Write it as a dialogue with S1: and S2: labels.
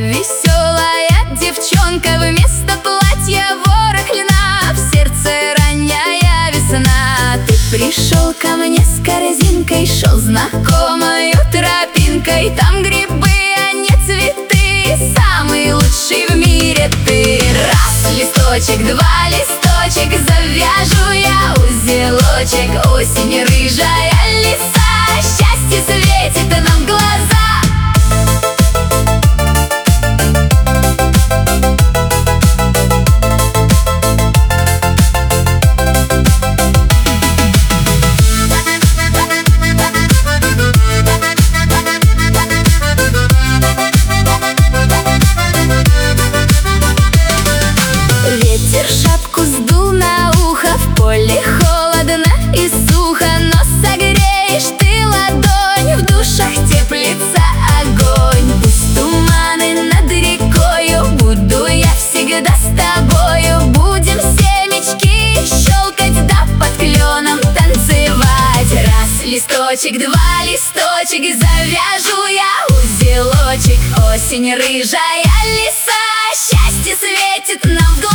S1: веселая девчонка, вместо платья ворох льна, в сердце ранняя весна. Ты пришел ко мне с корзинкой, шел знакомою тропинкой. Там грибы, а не цветы, самый лучший в мире ты. Раз листочек, два листочек, завяжу я узелочек. Осень рыжая лиса, счастье светит нам в глаза. Ветер шапку сдул на ухо, в поле холодно и сухо, но согреешь ты ладонь, в душах теплится огонь. Пусть туманы над рекою, буду я всегда с тобою. Будем семечки щелкать, да под кленом танцевать. Раз листочек, два листочек, завяжу я узелочек. Осень рыжая лиса, счастье светит нам в глаза.